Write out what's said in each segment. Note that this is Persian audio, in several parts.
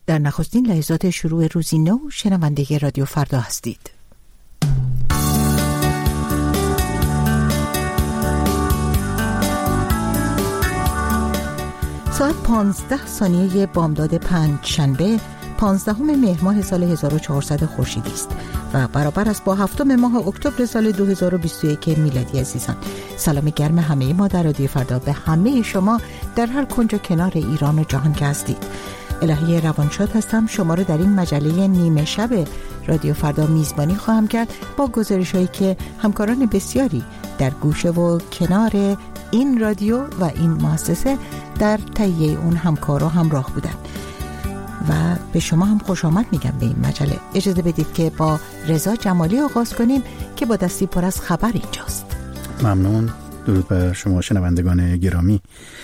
در نخستین لحظات شروع روزی نو شنونده رادیو فردا هستید. ساعت 15 بامداد پنجشنبه 15 مهر ماه سال 1400 خورشیدی است و برابر است با 7 ماه اکتبر سال 2021 میلادی. عزیزان، سلام گرم همه ما در رادیو فردا به همه شما در هر کنج و کنار ایران و جهان که هستید. الهی روانشاد هستم. شما رو در این مجله نیمه شب رادیو فردا میزبانی خواهم کرد با گزارش‌هایی که همکاران بسیاری در گوشه و کنار این رادیو و این مؤسسه در تهیه اون همکار و همراه بودن و به شما هم خوش آمد میگم به این مجله. اجازه بدید که با رضا جمالی آغاز کنیم که با دستی پر از خبر اینجاست. ممنون. درود بر شما شنوندگان گرامی.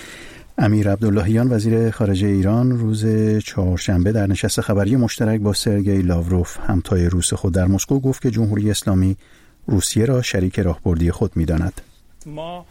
امیر عبداللهیان وزیر خارجه ایران روز چهارشنبه در نشست خبری مشترک با سرگئی لاوروف همتای روس خود در مسکو گفت که جمهوری اسلامی روسیه را شریک راهبردی خود می‌داند. ما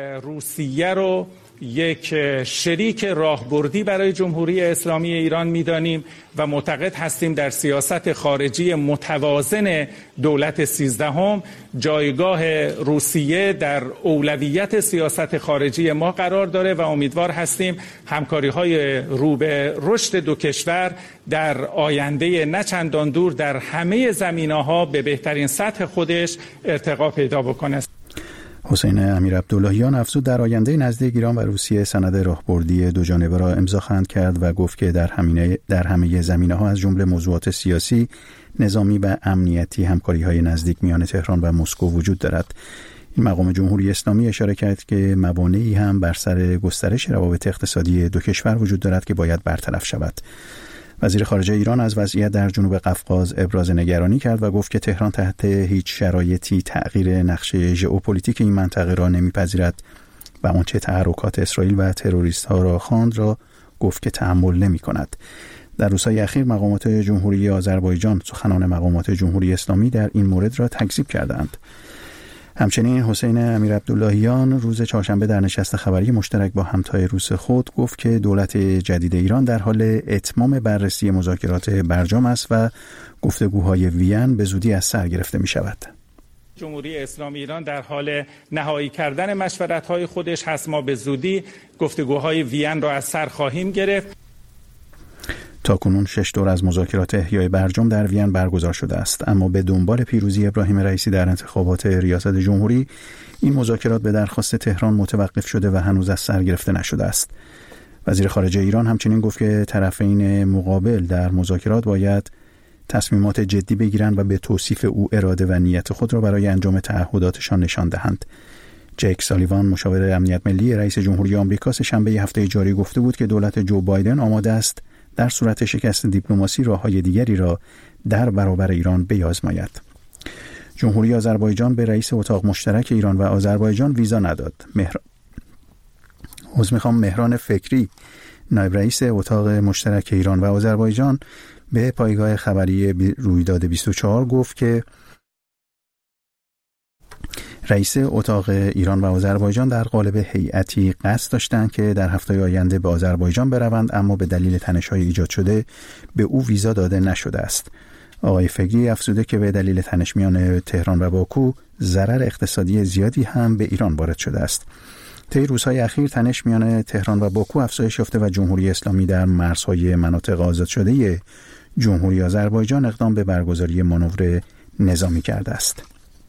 روسیه رو یک شریک راهبردی برای جمهوری اسلامی ایران می‌دانیم و معتقد هستیم در سیاست خارجی متوازن دولت 13 جایگاه روسیه در اولویت سیاست خارجی ما قرار داره و امیدوار هستیم همکاری‌های رو به رشد دو کشور در آینده نه چندان دور در همه زمینه‌ها به بهترین سطح خودش ارتقا پیدا بکنه. حسین امیر عبداللهیان افزود در آینده نزدیک ایران و روسیه سند راهبردی دو جانبه را امضا خواهند کرد و گفت که در همه زمینه‌ها از جمله موضوعات سیاسی، نظامی و امنیتی همکاری‌های نزدیک میان تهران و مسکو وجود دارد. این مقام جمهوری اسلامی اشاره کرد که موانعی هم بر سر گسترش روابط اقتصادی دو کشور وجود دارد که باید برطرف شود. وزیر خارجه ایران از وضعیت در جنوب قفقاز ابراز نگرانی کرد و گفت که تهران تحت هیچ شرایطی تغییر نقشه ژئوپلیتیک این منطقه را نمیپذیرد و آنچه تحرکات اسرائیل و تروریست‌ها را خواند را گفت که تحمل نمی‌کند. در روزهای اخیر مقامات جمهوری آذربایجان سخنان مقامات جمهوری اسلامی در این مورد را تکذیب کردند. همچنین حسین امیر عبداللهیان روز چهارشنبه در نشست خبری مشترک با همتای روس خود گفت که دولت جدید ایران در حال اتمام بررسی مذاکرات برجام است و گفتگوهای وین به زودی از سر گرفته می شود. جمهوری اسلامی ایران در حال نهایی کردن مشورت‌های خودش هست. ما به زودی گفتگوهای وین را از سر خواهیم گرفت. تاکنون 6 دور از مذاکرات احیای برجام در وین برگزار شده است، اما به دنبال پیروزی ابراهیم رئیسی در انتخابات ریاست جمهوری این مذاکرات به درخواست تهران متوقف شده و هنوز از سر گرفته نشده است. وزیر خارجه ایران همچنین گفت که طرفین مقابل در مذاکرات باید تصمیمات جدی بگیرند و به توصیف او اراده و نیت خود را برای انجام تعهداتشان نشان دهند. جیک سالیوان مشاور امنیت ملی رئیس جمهوری آمریکا شنبه هفته جاری گفته بود که دولت جو بایدن آماده است در صورت شکست دیپلماسی راه‌های دیگری را در برابر ایران بیازماید. جمهوری آذربایجان به رئیس اتاق مشترک ایران و آذربایجان ویزا نداد. مهران فکری نایب رئیس اتاق مشترک ایران و آذربایجان به پایگاه خبری رویداد 24 گفت که رئیس اتاق ایران و آذربایجان در قالب هیئتی قصد داشتند که در هفته آینده به آذربایجان بروند، اما به دلیل تنش‌های ایجاد شده به او ویزا داده نشده است. آقای فگی افزوده که به دلیل تنش میان تهران و باکو ضرر اقتصادی زیادی هم به ایران وارد شده است. طی روزهای اخیر تنش میان تهران و باکو افزایش یافته و جمهوری اسلامی در مرزهای مناطق آزاد شده جمهوری آذربایجان اقدام به برگزاری مانور نظامی کرده است.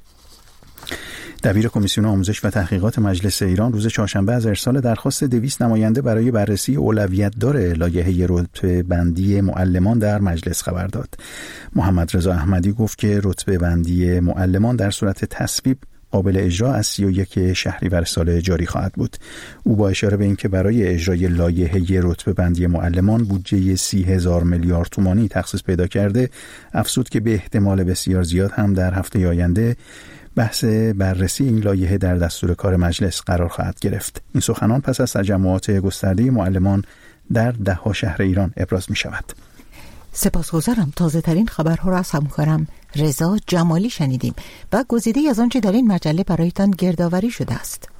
دبیر کمیسیون آموزش و تحقیقات مجلس ایران روز چهارشنبه از ارسال درخواست 200 نماینده برای بررسی اولویت‌دار لایحه رتبه بندی معلمان در مجلس خبر داد. محمد رضا احمدی گفت که رتبه بندی معلمان در صورت تصویب قابل اجرا از 31 شهریور سال جاری خواهد بود. او با اشاره به اینکه برای اجرای لایحه رتبه بندی معلمان بودجه 30,000 میلیارد تومانی تخصیص پیدا کرده، افزود که به احتمال بسیار زیاد هم در هفته آینده بحث بررسی این لایحه در دستور کار مجلس قرار خواهد گرفت. این سخنان پس از تجمعات گسترده معلمان در 10 شهر ایران ابراز می شود. سپاسگزارم. تازه ترین خبرها را از همکارم رضا جمالی شنیدیم و گزیده‌ای از آنچه در این مجله برایتان گردآوری شده است.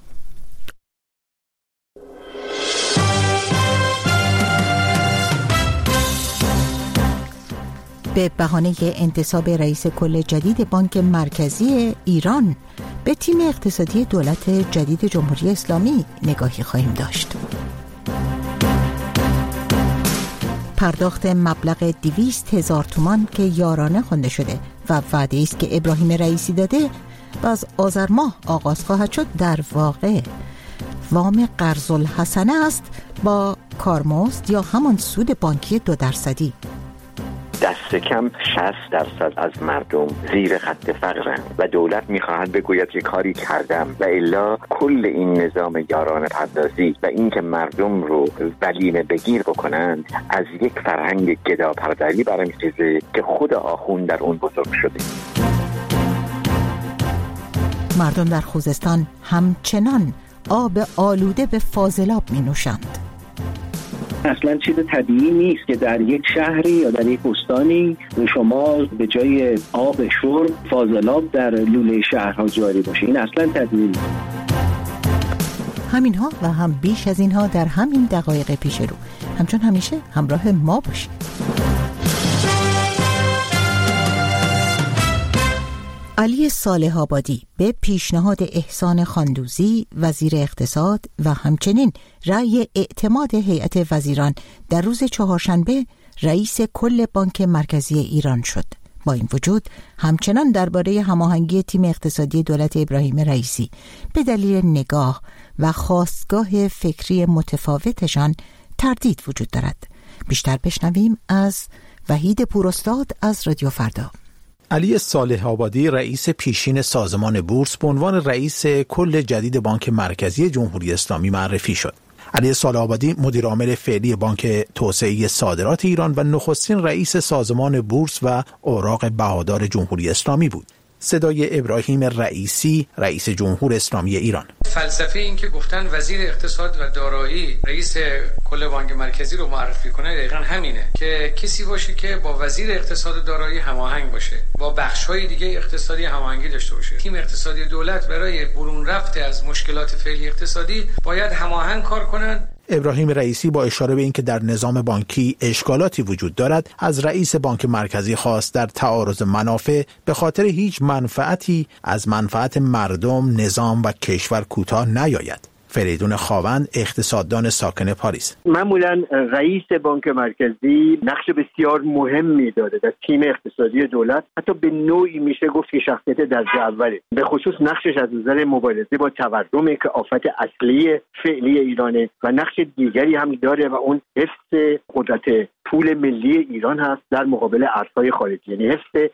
به بهانه انتصاب رئیس کل جدید بانک مرکزی ایران به تیم اقتصادی دولت جدید جمهوری اسلامی نگاهی خواهیم داشت. پرداخت مبلغ 200,000 تومان که یارانه خوانده شده و وعده است که ابراهیم رئیسی داده و از آذر ماه آغاز خواهد شد، در واقع وام قرض الحسنه است با کارمزد یا همان سود بانکی 2%. دست کم 60% از مردم زیر خط فقرند و دولت میخواهد بگوید که کاری کردم و الا کل این نظام یارانه پردازی و این که مردم رو ولیمه بگیر بکنند از یک فرهنگ گداپروری برمیخیزه که خود آخوند در اون بزرگ شده. مردم در خوزستان همچنان آب آلوده به فاضلاب می نوشند. اصلا چیز طبیعی نیست که در یک شهری یا در یک استانی شما به جای آب شرب فاضلاب در لوله شهرها جاری باشه. این اصلا طبیعی نیست. همینها و هم بیش از اینها در همین دقایق پیش رو. همچون همیشه همراه ما باشید. علی صالح آبادی به پیشنهاد احسان خاندوزی وزیر اقتصاد و همچنین رأی اعتماد هیئت وزیران در روز چهارشنبه رئیس کل بانک مرکزی ایران شد. با این وجود همچنان درباره هماهنگی تیم اقتصادی دولت ابراهیم رئیسی به دلیل نگاه و خواستگاه فکری متفاوتشان تردید وجود دارد. بیشتر بشنویم از وحید پوراستاد از رادیو فردا. علی صالح آبادی رئیس پیشین سازمان بورس به عنوان رئیس کل جدید بانک مرکزی جمهوری اسلامی معرفی شد. علی صالح آبادی مدیر عامل فعلی بانک توسعه صادرات ایران و نخستین رئیس سازمان بورس و اوراق بهادار جمهوری اسلامی بود. صدای ابراهیم رئیسی رئیس جمهور اسلامی ایران. فلسفه این که گفتن وزیر اقتصاد و دارایی رئیس کل بانک مرکزی رو معرفی کنه دقیقاً همینه که کسی باشه که با وزیر اقتصاد و دارایی هماهنگ باشه، با بخش‌های دیگه اقتصادی هماهنگی داشته باشه. تیم اقتصادی دولت برای برون رفت از مشکلات فعلی اقتصادی باید هماهنگ کار کنن. ابراهیم رئیسی با اشاره به اینکه در نظام بانکی اشکالاتی وجود دارد از رئیس بانک مرکزی خواست در تعارض منافع به خاطر هیچ منفعتی از منفعت مردم، نظام و کشور کوتاه نیاید. فریدون خاوند اقتصاددان ساکن پاریس: معمولا رئیس بانک مرکزی نقش بسیار مهمی داره در تیم اقتصادی دولت. حتی به نوعی میشه گفت که شخصیت درجه اوله، به خصوص نقشش از نظر مبارزه با تورم که آفت اصلی فعلی ایرانه و نقش دیگری هم داره و اون حفظ قدرت پول ملی ایران هست در مقابل ارزهای خارجی، یعنی حفظ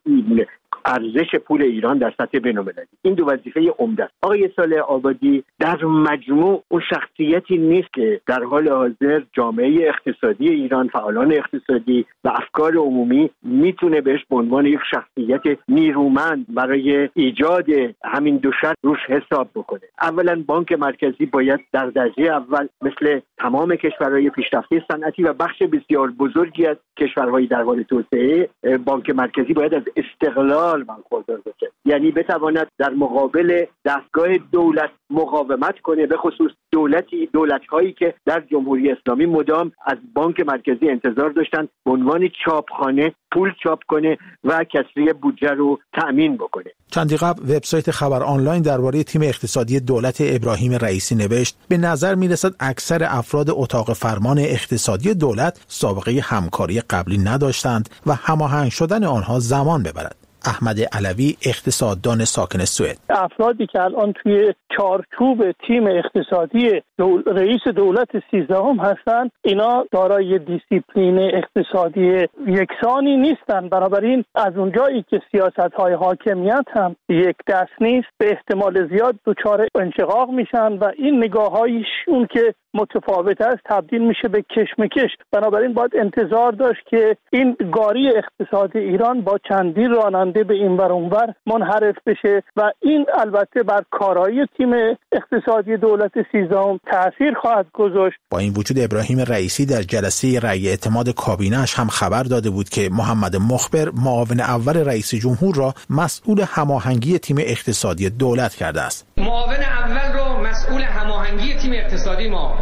ارزش پول ایران در سطح بین‌المللی. این دو وظیفه عمده است. آقای صالح آبادی در مجموع اون شخصیتی نیست که در حال حاضر جامعه اقتصادی ایران، فعالان اقتصادی و افکار عمومی میتونه بهش به عنوان یک شخصیت نیرومند برای ایجاد همین دو شرط روش حساب بکنه. اولا بانک مرکزی باید در درجه اول مثل تمام کشورهای پیشرفته صنعتی و بخش بسیار بزرگی از کشورهای در حال توسعه، بانک مرکزی باید از استقلال برخوردار باشه، یعنی بتواند در مقابل دستگاه دولت مقاومت کنه، به خصوص دولت‌هایی که در جمهوری اسلامی مدام از بانک مرکزی انتظار داشتن به عنوان چاپخانه پول چاپ کنه و کسری بودجه رو تأمین بکنه. چندی قبل وبسایت خبر آنلاین درباره تیم اقتصادی دولت ابراهیم رئیسی نوشت به نظر میرسد اکثر افراد اتاق فرمان اقتصادی دولت سابقه همکاری قبلی نداشتند و هماهنگ شدن آنها زمان ببرد. احمد علوی اقتصاددان ساکن سوئد: افرادی که الان توی چارچوب تیم اقتصادی رئیس دولت 13 هستند، اینا دارای دیسیپلین اقتصادی یکسانی نیستند. بنابراین از اونجایی که سیاست‌های حاکمیت هم یک دست نیست، به احتمال زیاد دچار انشقاق میشن و این نگاه‌هایشون که متفاوت است تبدیل میشه به کشمکش. بنابراین باید انتظار داشت که این گاری اقتصادی ایران با چندین راننده به این ور اونور منحرف بشه و این البته بر کارایی تیم اقتصادی دولت 13 تأثیر خواهد گذاشت. با این وجود ابراهیم رئیسی در جلسه رأی اعتماد کابینه‌اش هم خبر داده بود که محمد مخبر معاون اول رئیس جمهور را مسئول هماهنگی تیم اقتصادی دولت کرده است. معاون اول رو مسئول هماهنگی تیم اقتصادی ما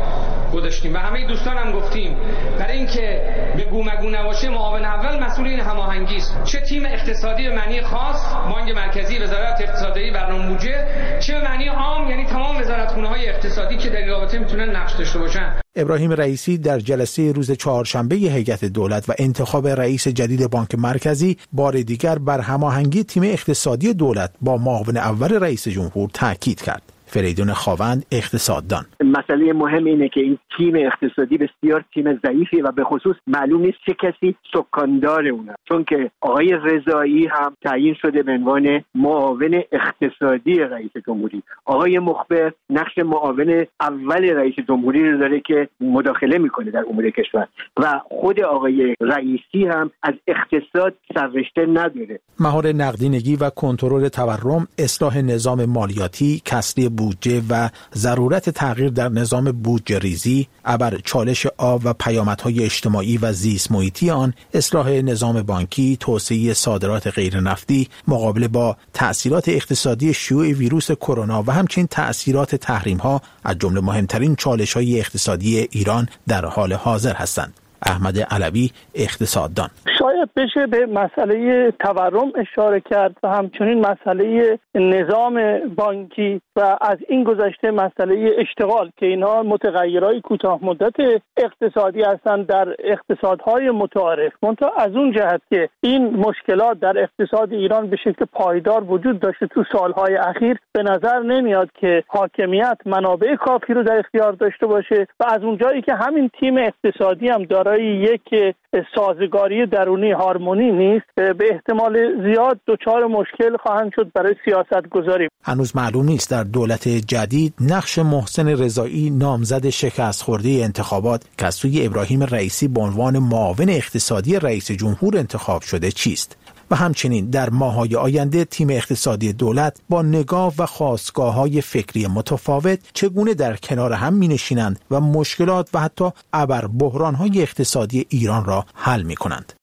گذاشتیم و همه دوستانم گفتیم برای اینکه به گومگو نباشه معاون اول مسئول این هماهنگی است، چه تیم اقتصادی به معنی خاص بانک مرکزی، وزارت اقتصادی، برنامه‌بودجه، چه به معنی عام یعنی تمام وزارتخونه‌های اقتصادی که در این رابطه میتونن نقش داشته باشن. ابراهیم رئیسی در جلسه روز چهارشنبه هیئت دولت و انتخاب رئیس جدید بانک مرکزی بار دیگر بر هماهنگی تیم اقتصادی دولت با معاون اول رئیس جمهور تاکید کرد. فریدون خاوند، اقتصاددان: مسئله مهم اینه که این تیم اقتصادی بسیار تیم ضعیفی و به خصوص معلوم نیست چه کسی سکاندار اونه، چون که آقای رضایی هم تعیین شده به عنوان معاون اقتصادی رئیس جمهوری. آقای مخبر نقش معاون اول رئیس جمهوری رو داره که مداخله میکنه در امور کشور و خود آقای رئیسی هم از اقتصاد سررشته نداره. مهار نقدینگی و کنترل تورم، اصلاح نظام مالیاتی، کسری بودجه و ضرورت تغییر در نظام بودجه ریزی، ابر چالش آب و پیامدهای اجتماعی و زیست محیطی آن، اصلاح نظام بانکی، توسعه صادرات غیر نفتی، مقابله با تأثیرات اقتصادی شیوع ویروس کرونا و همچنین تأثیرات تحریم‌ها از جمله مهمترین چالش‌های اقتصادی ایران در حال حاضر هستند. احمد علوی، اقتصاددان: شاید بشه به مسئله تورم اشاره کرد و همچنین مسئله نظام بانکی و از این گذشته مسئله اشتغال که اینها متغیرهای کوتاه مدت اقتصادی هستند در اقتصادهای متعارف. منتها از اون جهت که این مشکلات در اقتصاد ایران به شکل پایدار وجود داشته تو سالهای اخیر، به نظر نمیاد که حاکمیت منابع کافی رو در اختیار داشته باشه و از اون جایی که همین تیم اقتصادی هم دارای یک سازگاری درونی هارمونی نیست، به احتمال زیاد دچار مشکل خواهند شد برای سیاست گذاری. هنوز معلوم نیست در دولت جدید نقش محسن رضایی، نامزد شکست خورده انتخابات که از سوی ابراهیم رئیسی به عنوان معاون اقتصادی رئیس جمهور انتخاب شده چیست و همچنین در ماه‌های آینده تیم اقتصادی دولت با نگاه و خاستگاه‌های فکری متفاوت چگونه در کنار هم می‌نشینند و مشکلات و حتی ابر بحران‌های اقتصادی ایران را حل می‌کنند.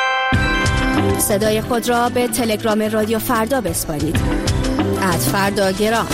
صدای خود را به تلگرام رادیو فردا بسپارید. @فرداگرام.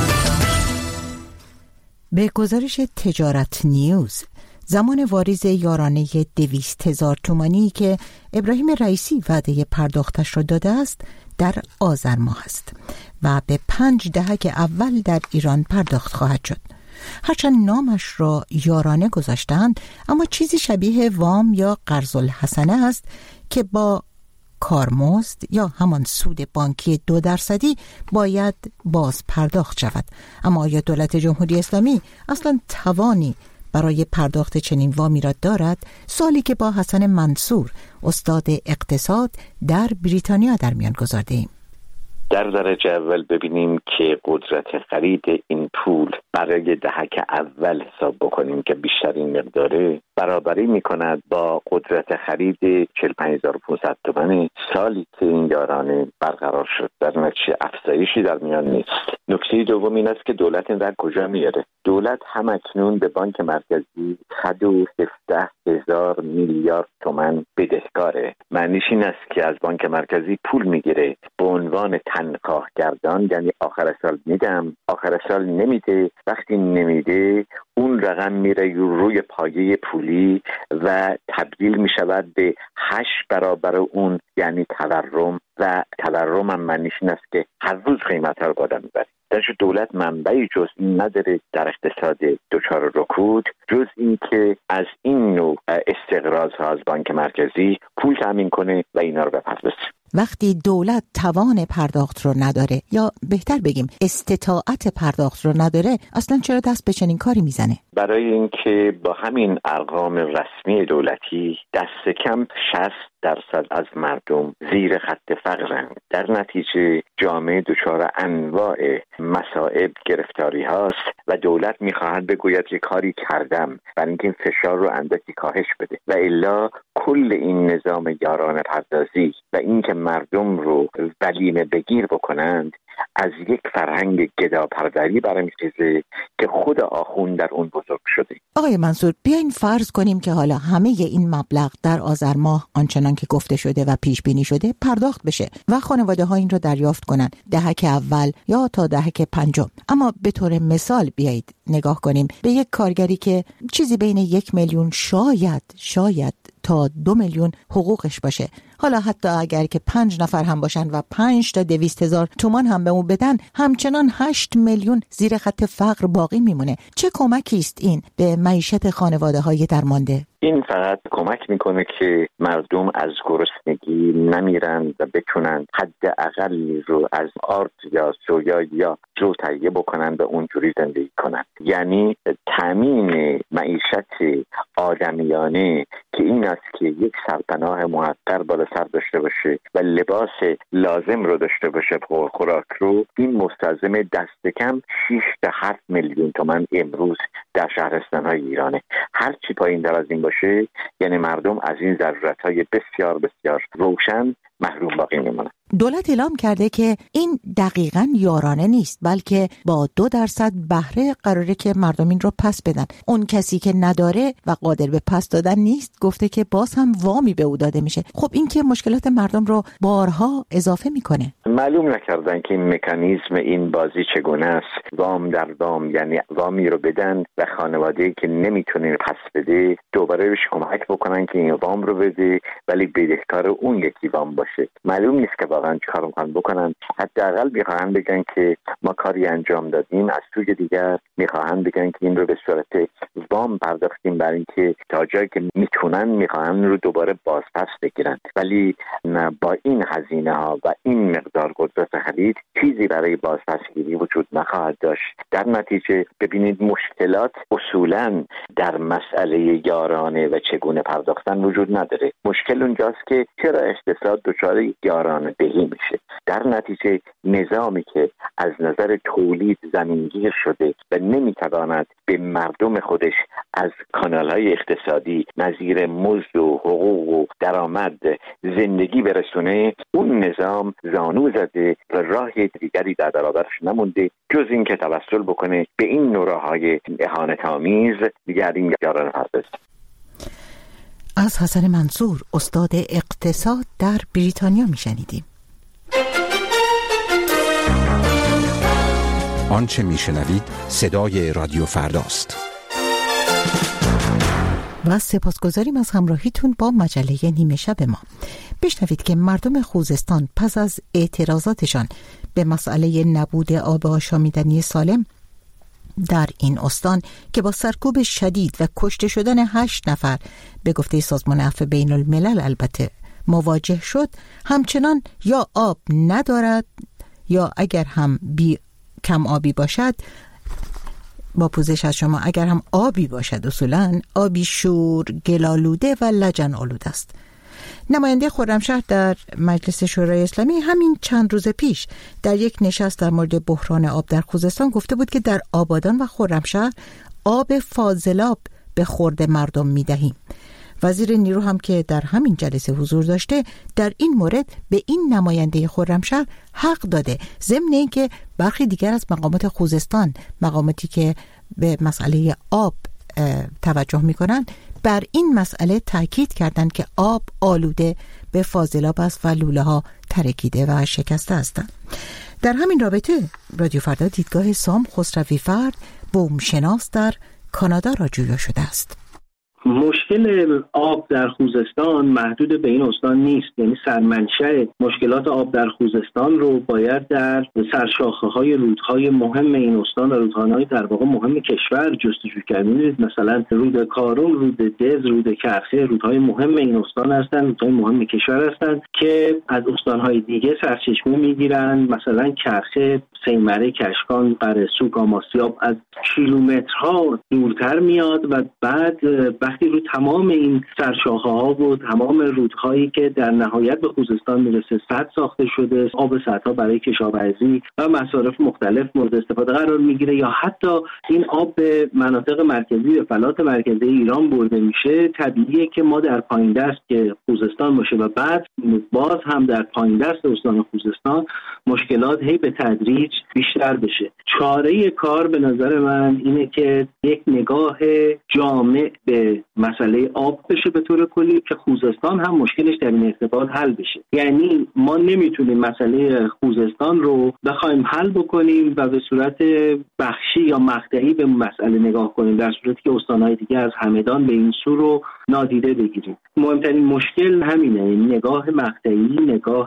به گزارش تجارت نیوز، زمان واریز یارانه 200,000 تومانی که ابراهیم رئیسی وعده پرداختش را داده است در آذر ماه است و به 5 دهک اول در ایران پرداخت خواهد شد. هرچند نامش را یارانه گذاشتند، اما چیزی شبیه وام یا قرض الحسنه است که با کارمزد یا همان سود بانکی 2% باید باز پرداخت شود. اما آیا دولت جمهوری اسلامی اصلا توانی برای پرداخت چنین وامی را دارد؟ سوالی که با حسن منصور، استاد اقتصاد در بریتانیا در میان گذارده‌ایم. در درجه اول ببینیم که قدرت خرید این پول برای دهک اول حساب بکنیم که بیشترین مقداره برابری می‌کند با قدرت خرید 45,500 تومان سالی که این یارانه برقرار شد. در نتیجه افزایشی در میان نیست. نکته دوم این است که دولت این در کجا میاره؟ دولت هم اکنون به بانک مرکزی 117,000 میلیارد تومان بدهکاره. معنیش این است که از بانک مرکزی پول میگیره به عنوان تنخواه گردان، یعنی آخر سال میدم، آخر سال نمیده، وقتی نمیده اون رقم میره روی پایه پولی و تبدیل میشود به 8 برابر اون، یعنی تورم. و تورم هم معنیش این است که هر روز قیمت ها رو بالا میبره. درش دولت منبعی جز این نداره در اقتصاد دچار رکود، جز این که از این نوع استقراض ها از بانک مرکزی پول تامین کنه و اینا رو به پس بسه. وقتی دولت توان پرداخت رو نداره، یا بهتر بگیم استطاعت پرداخت رو نداره، اصلا چرا دست به چنین کاری میزنه؟ برای اینکه با همین ارقام رسمی دولتی دست کم 60% از مردم زیر خط فقرند. در نتیجه جامعه دچار انواع مصائب، گرفتاری هاست و دولت میخواهد بگوید که کاری کردم برای اینکه این فشار رو اندکی کاهش بده و الا کل این نظام یارانه پردازی و اینکه مردم رو ولیمه بگیر بکنند، از یک فرهنگ گداپروری برمیخیزه که خود آخوند در اون بزرگ شده. آقای منصور، بیاین فرض کنیم که حالا همه این مبلغ در آذر ماه آنچنان که گفته شده و پیش بینی شده پرداخت بشه و خانواده ها این رو دریافت کنن دهک اول یا تا دهک پنجم. اما به طور مثال بیایید نگاه کنیم به یک کارگری که چیزی بین 1 میلیون شاید تا 2 میلیون حقوقش باشه. حالا حتی اگر که 5 نفر هم باشن و 5 تا 200,000 تومان هم به اون بدن، همچنان 8 میلیون زیر خط فقر باقی میمونه. چه کمکی است این به معیشت خانواده های درمانده؟ این فقط کمک میکنه که مردم از گرسنگی نمیرن و بتونن حداقل رو از آرد یا سویا یا جو تهیه بکنن و اونجوری زندگی کنن. یعنی تامین معیشت آدمیانه که این است که یک سرپناه محقر بالا سر داشته باشه و لباس لازم رو داشته باشه، خوراک رو، این مستلزم دست کم 6 تا 7 میلیون تومان امروز در شهرستان‌های ایرانه. هر چی پایین در از این باشه یعنی مردم از این ضرورت‌های بسیار بسیار روشن محروم باقی میمونن. دولت اعلام کرده که این دقیقاً یارانه نیست، بلکه با 2% بهره قراره که مردم این رو پس بدن. اون کسی که نداره و قادر به پس دادن نیست گفته که باز هم وامی به او داده میشه. خب این که مشکلات مردم رو بارها اضافه میکنه. معلوم نکردن که این مکانیزم این بازی چگونه است. وام در وام، یعنی وامی رو بدن و خانواده‌ای که نمیتونه پس بده دوباره بهش کمک بکنن که این وام رو بده، ولی بدهکار اون یکی وام باشه. معلوم نیست که واقعا چه کار میخوان بکنن. حداقل میخوان بگن که ما کاری انجام دادیم، از سوی دیگر میخوان بگن که این رو به صورت وام پرداختیم برای اینکه تا جایی که میتونن میخوان رو دوباره بازپس بگیرن. ولی با این هزینه ها و این مقدار قدرت خرید چیزی برای بازپسگیری وجود نخواهد داشت. در نتیجه ببینید مشکلات اصولا در مسئله یارانه و چگونه پرداختن وجود نداره. مشکل اونجاست که چرا اقتصاد دچار یارانه دهی میشه. در نتیجه نظامی که از نظر تولید زمینگیر شده و نمیتواند به مردم خودش از کانالهای اقتصادی نظیر مزد و حقوق و درآمد زندگی برسونه، اون نظام زانو زده و راه دیگری در برابرش نمونده جز این که توسل بکنه به این نوراهای اهانت‌آمیز دیگری یارانه پردازی. از حسن منصور، استاد اقتصاد در بریتانیا میشنیدیم. آنچه میشنوید صدای رادیو فرداست. و سپاسگزاریم از همراهیتون با مجله نیمه شب ما. بشنوید که مردم خوزستان پس از اعتراضاتشان به مسئله نبود آب آشامیدنی سالم در این استان که با سرکوب شدید و کشته شدن 8 نفر به گفته سازمان عفو بین الملل البته مواجه شد، همچنان یا آب ندارد یا اگر هم کم آبی باشد، با پوزش از شما، اگر هم آبی باشد اصولاً آبی شور، گلالوده و لجن آلوده است. نماینده خرمشهر در مجلس شورای اسلامی همین چند روز پیش در یک نشست در مورد بحران آب در خوزستان گفته بود که در آبادان و خرمشهر آب فاضلاب به خورد مردم می‌دهیم. وزیر نیرو هم که در همین جلسه حضور داشته در این مورد به این نماینده خرمشهر حق داده، ضمن اینکه برخی دیگر از مقامات خوزستان، مقاماتی که به مسئله آب توجه می‌کنند، بر این مسئله تاکید کردند که آب آلوده به فاضلاب است و لوله‌ها ترکیده و شکسته هستند. در همین رابطه رادیو فردا دیدگاه سام خسروی فرد، بومشناس در کانادا را جویا شده است. مشکل آب در خوزستان محدود به این استان نیست، یعنی سرمنشأ مشکلات آب در خوزستان رو باید در سرشاخه‌های رودهای مهم این استان و رودخانه‌های در واقع مهم کشور جستجو کرد. مثلا رود کارون، رود دز، رود کرخه رودهای مهم این استان هستند، رودهای مهم کشور هستند که از استان‌های دیگه سرچشمه می‌گیرند. مثلا کرخه، سیمره، کشکان، قره‌سوگ، آماسیاب از کیلومترها دورتر میاد و بعد وقتی رو تمام این سرشاخه‌ها و تمام رودهایی که در نهایت به خوزستان میرسه سد ساخته شده، آب سدها برای کشاورزی و مصارف مختلف مورد استفاده قرار میگیره، یا حتی این آب به مناطق مرکزی و فلات مرکزی ایران برده میشه، طبیعیه که ما در پایین دست که خوزستان باشه و بعد باز هم در پایین دست استان خوزستان مشکلات هی به تدریج بیشتر بشه. چاره کار به نظر من اینه که یک نگاه جامع به مسئله آب بشه به طور کلی که خوزستان هم مشکلش در این ارتباط حل بشه. یعنی ما نمیتونیم مسئله خوزستان رو بخوایم حل بکنیم و به صورت بخشی یا مقطعی به مسئله نگاه کنیم، در صورتی که استان‌های دیگه از همدان به این سو رو نادیده بگیریم. مهمترین مشکل همینه، نگاه مقطعی، نگاه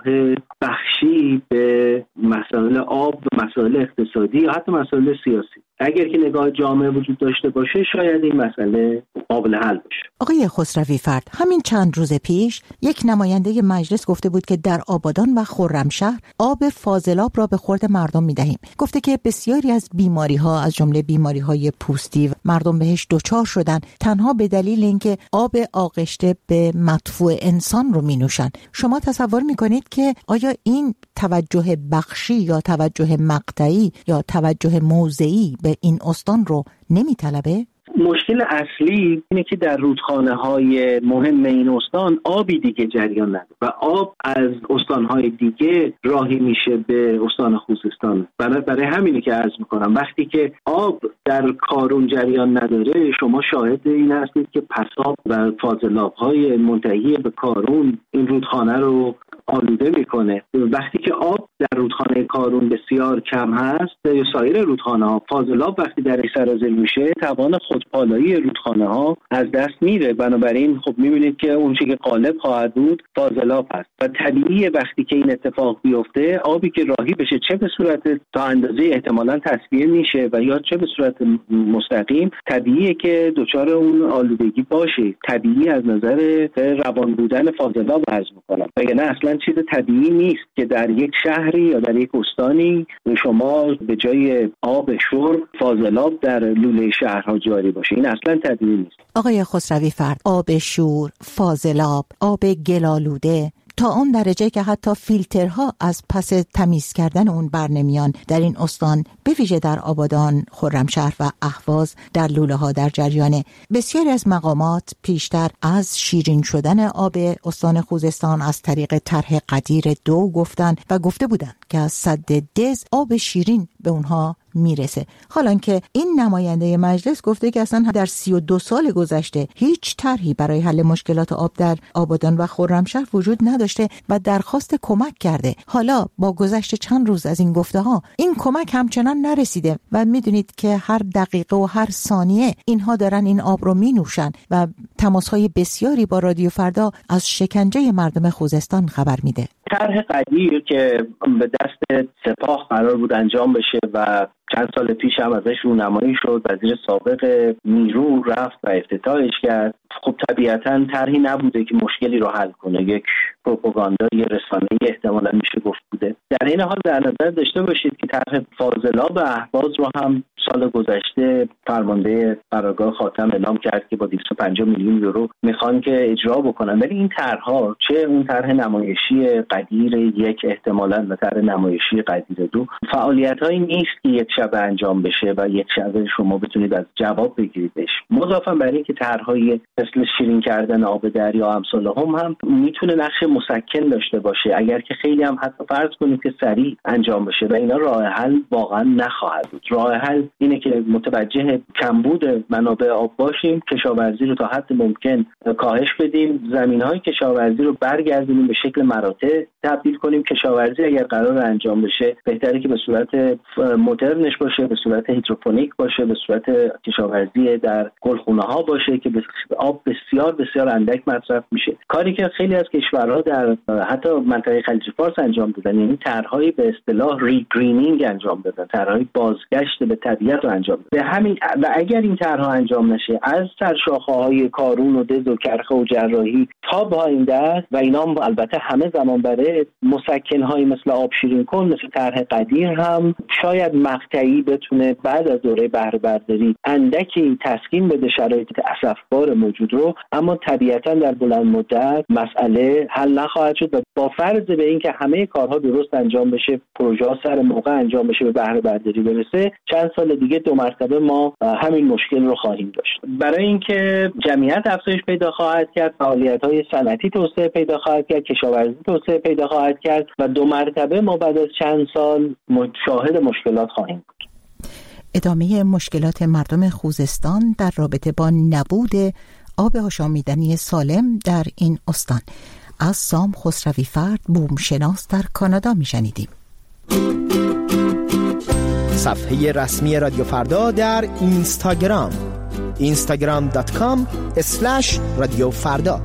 بخشی به مسائل آب و مسائل اقتصادی یا حتی مسائل سیاسی. اگر که نگاه جامع وجود داشته باشه شاید این مسئله قابل حل بشه. آقای خسروی فرد، همین چند روز پیش یک نماینده مجلس گفته بود که در آبادان و خرمشهر آب فاضلاب را به خورد مردم می‌دهیم. گفته که بسیاری از بیماری‌ها از جمله بیماری‌های پوستی مردم بهش دچار شدن تنها به دلیل اینکه آب آغشته به مدفوع انسان رو می‌نوشن. شما تصور می‌کنید که آیا این توجه بخشی یا توجه مقطعی یا توجه موضعی به این استان رو نمی‌طلبه؟ مشکل اصلی اینه که در رودخانه‌های مهم این استان آبی دیگه جریان نداره و آب از استان‌های دیگه راهی میشه به استان خوزستان. برای همینه که عرض میکنم وقتی که آب در کارون جریان نداره شما شاهد این هستید که پساب و فاضلاب‌های منتهی به کارون این رودخانه رو آلوده میکنه. وقتی که آب در رودخانه کارون بسیار کم هست یا سایر رودخانه ها، فاضلاب وقتی در سرازیر میشه توان خودپالایی رودخانه ها از دست میره. بنابراین خب میبینید که اون چیزی که غالب خواهد بود فاضلاب هست و طبیعیه وقتی که این اتفاق بیفته آبی که راهی بشه چه به صورت تا اندازه احتمالاً تصفیه میشه و یا چه به صورت مستقیم طبیعیه که دچار اون آلودگی باشه. طبیعی از نظر روان بودن فاضلاب عرض میکنم و یعنی اصلا چیز طبیعی نیست که در یک شهری یا در یک استانی شما به جای آب شرب فاضلاب در لوله شهرها جاری باشه. این اصلا طبیعی نیست. آقای خسروی فرد، آب شور، فاضلاب، آب گلالوده تا اون درجه که حتی فیلترها از پس تمیز کردن اون بر نمیان در این استان، به ویژه در آبادان، خرمشهر و اهواز در لوله ها در جریانه. بسیاری از مقامات پیشتر از شیرین شدن آب استان خوزستان از طریق طرح قدیر 2 گفتن و گفته بودن که از سد دز آب شیرین به اونها میرسه. حالا که این نماینده مجلس گفته که اصلا در 32 سال گذشته هیچ طرحی برای حل مشکلات آب در آبادان و خرمشهر وجود نداشته و درخواست کمک کرده. حالا با گذشت چند روز از این گفته ها این کمک همچنان نرسیده و میدونید که هر دقیقه و هر ثانیه اینها دارن این آب رو مینوشن و تماس‌های بسیاری با رادیو فردا از شکنجه مردم خوزستان خبر میده. طرح قدیر که به دست سپاه قرار بود انجام بشه و چند سال پیش هم ازش رونمایی شد، وزیر سابق نیرو رفت و افتتاحش کرد. خب طبیعتاً طرحی نبوده که مشکلی رو حل کنه، یک پروپاگاندای رسانه‌ای احتمالاً میشه گفت بوده. در این حال در نظر داشته باشید که طرح فاضلاب اهواز رو هم سال گذشته فرمانده قرارگاه خاتم اعلام کرد که با 250 میلیون یورو میخوان که اجرا بکنن. ولی این طرح‌ها، چه اون طرح نمایشی قدیر 1 احتمالاً و طرح نمایشی قدیر 2، فعالیت‌هایی نیست که یک شب انجام بشه و یک شب شما بتونید از جواب بگیریدش. مضافاً بر این که طرح‌های مثل شیرین کردن آب دریا امثال هم میتونه نقش مسکن داشته باشه اگر که خیلی هم حتی فرض کنید که سریع انجام بشه و اینا راه حل واقعا نخواهد بود. راه حل اینه که متوجه کمبود منابع آب باشیم، کشاورزی رو تا حد ممکن کاهش بدیم، زمین‌های کشاورزی رو برگردونیم به شکل مراتع تبدیل کنیم. کشاورزی اگر قرار انجام بشه بهتره که به صورت مدرنش باشه، به صورت هیدروپونیک باشه، به صورت کشاورزی در گلخونه‌ها باشه که آب بسیار بسیار اندک مصرف میشه. کاری که خیلی از کشورها در حتی منطقه خلیج فارس انجام دادن، یعنی طرح طرحهای به اصطلاح ریگرینینگ انجام بدن، طرحهای بازگشت به طبیعت رو انجام بدن. به همین و اگر این طرحها انجام نشه، از سرشاخه‌های کارون و دز و کرخه و جراحی تا پایین دست و اینا البته همه زمان بره، مسکن‌های مثل آب شیرین کن، مثل طرح قدیر هم شاید مقطعی بتونه بعد از دوره بهره برداری اندکی تسکین بده شرایط اسفبار موجود رو، اما طبیعتاً در بلند مدت مسئله حل نخواهد شد و با فرض به اینکه همه کارها درست انجام بشه، پروژه سر موقع انجام بشه، به بهره برداری برسه، چند سال دیگه 2 مرتبه ما همین مشکل رو خواهیم داشت. برای اینکه جمعیت افزایش پیدا خواهد کرد، فعالیت‌های صنعتی توسعه پیدا خواهد کرد، کشاورزی توسعه پیدا خواهد کرد و 2 مرتبه ما بعد از چند سال شاهد مشکلات خواهیم بود. ادامه مشکلات مردم خوزستان در رابطه با نبود آب آشامیدنی سالم در این استان. از سام خسروی فرد، بومشناس در کانادا میشنیدیم. صفحه رسمی رادیو فردا در اینستاگرام instagram.com/رادیو فردا.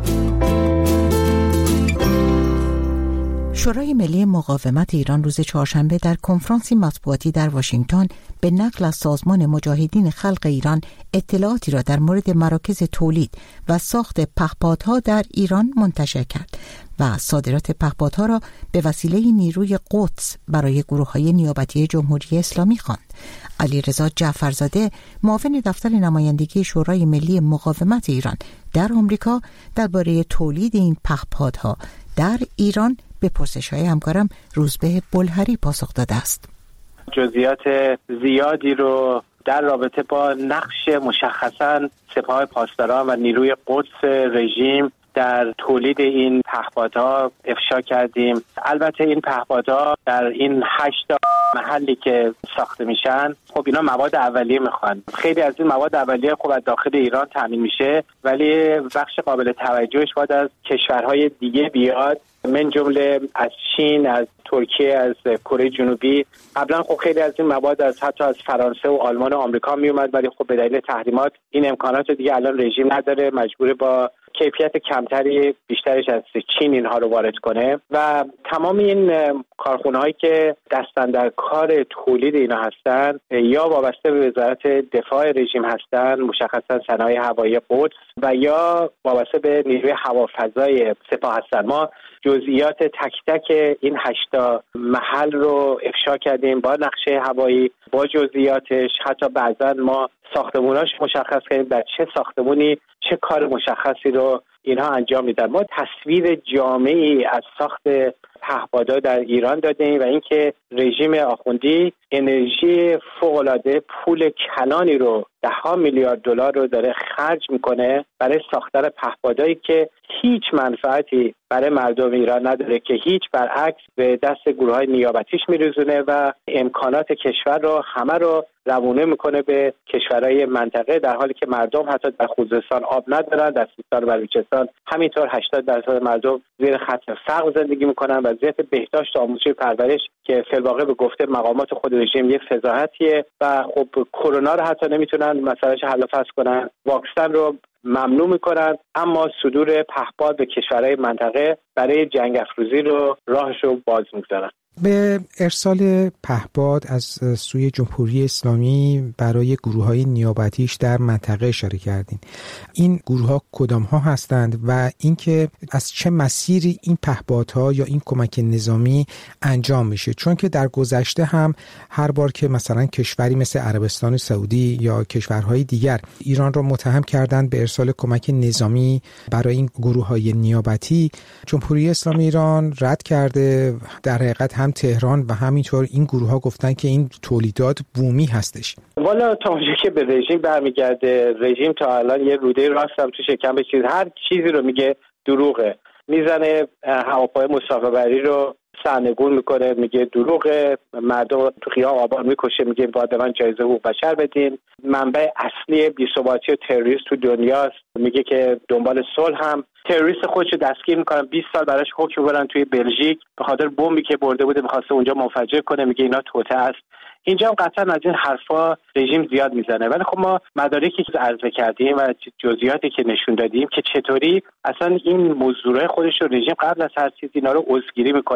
شورای ملی مقاومت ایران روز چهارشنبه در کنفرانسی مطبوعاتی در واشنگتن به نقل از سازمان مجاهدین خلق ایران اطلاعاتی را در مورد مراکز تولید و ساخت پهپادها در ایران منتشر کرد و صادرات پهپادها را به وسیله نیروی قدس برای گروه‌های نیابتی جمهوری اسلامی خواند. علیرضا جعفرزاده، معاون دفتر نمایندگی شورای ملی مقاومت ایران در آمریکا، درباره تولید این پهپادها در ایران به پرسش‌های همکارم روزبه بلهری پاسخ داده است. جزئیات زیادی رو در رابطه با نقش مشخصاً سپاه پاسداران و نیروی قدس رژیم در تولید این پهپادها افشا کردیم. البته این پهپادها در این 8 محلی که ساخته میشن، خب اینا مواد اولیه میخوان. خیلی از این مواد اولیه خب از داخل ایران تامین میشه، ولی بخش قابل توجهش باید از کشورهای دیگه بیاد، من جمله از چین، از ترکیه، از کره جنوبی. قبلا خب خیلی از این مواد حتی از فرانسه و آلمان و آمریکا میومد، ولی خب به دلیل تحریمات این امکانات رو دیگه الان رژیم نداره، مجبور با کیفیت کمتری بیشترش از چین اینها رو وارد کنه و تمام این کارخونه‌هایی که دستن در کار تولید اینا هستن یا وابسته به وزارت دفاع رژیم هستن، مشخصا صنایع هوایی قدس، و یا وابسته به نیروی هوافضای سپاه هستن. ما جزئیات تک تک این 8 محل رو افشا کردیم با نقشه هوایی، با جزئیاتش. حتی بعضا ما ساختموناش مشخص کردیم در چه ساختمونی چه کار مشخصی رو اینها انجام میدن. ما تصویر جامعی از ساخت پهپادها در ایران دادیم و اینکه رژیم آخوندی انرژی فوق‌العاده پول کلانی رو $10 میلیارد رو داره خرج میکنه برای ساختن پهپادهایی که هیچ منفعتی برای مردم ایران نداره، که هیچ برعکس به دست گروه‌های نیابتیش میرزونه و امکانات کشور رو همه رو روونه میکنه به کشورهای منطقه، در حالی که مردم حتی در خوزستان آب ندارن، در سیستان و بلوچستان همینطور 80% مردم زیر خط فقر زندگی میکنن. وضعیت بهداشت و آموزش پرورش که فی الواقع به گفته مقامات خود رژیم یه فضاحتیه و خب کرونا رو حتی نمیتونن مسئلهش حل و فصل کنن، واکسن رو ممنوع میکنن، اما صدور پهپاد به کشورهای منطقه برای جنگ افروزی رو راهش رو باز میگذارن. به ارسال پهپاد از سوی جمهوری اسلامی برای گروه‌های نیابتیش در منطقه اشاره کردین. این گروه‌ها کدام‌ها هستند و اینکه از چه مسیری این پهپادها یا این کمک نظامی انجام میشه؟ چون که در گذشته هم هر بار که مثلا کشوری مثل عربستان سعودی یا کشورهای دیگر ایران را متهم کردند به ارسال کمک نظامی برای این گروه‌های نیابتی، جمهوری اسلامی ایران رد کرده. در حقیقت هم تهران و همینطور این گروه ها گفتن که این تولیدات بومی هستش. والا تا اونجا که به رژیم برمیگرده، رژیم تا الان یه روده راست هم تو شکم به هر چیزی رو میگه دروغه، میزنه هواپای مسافربری رو سرنگون میکنه، میگه دروغه، مردم تو خیام آبان میکشه، میگه باید من جایزه حقوق بشر بدین، منبع اصلی بی‌ثباتی و تروریسم تو دنیاست، میگه که دنبال صلح هم تروریست خودشو دستگیر میکنن، 20 سال براش حکم میکنن توی بلژیک به خاطر بمبی که برده بوده میخواسته اونجا منفجر کنه، میگه اینا توطئه است. اینجا هم قطعا از این حرفا رژیم زیاد میزنه، ولی خب ما مدارکی که عرضه کردیم و جزئیاتی که نشون دادیم که چطوری اصلا این موضوع خودش رو رژیم قبل از هر چیز اینا رو عذرگیری میکنه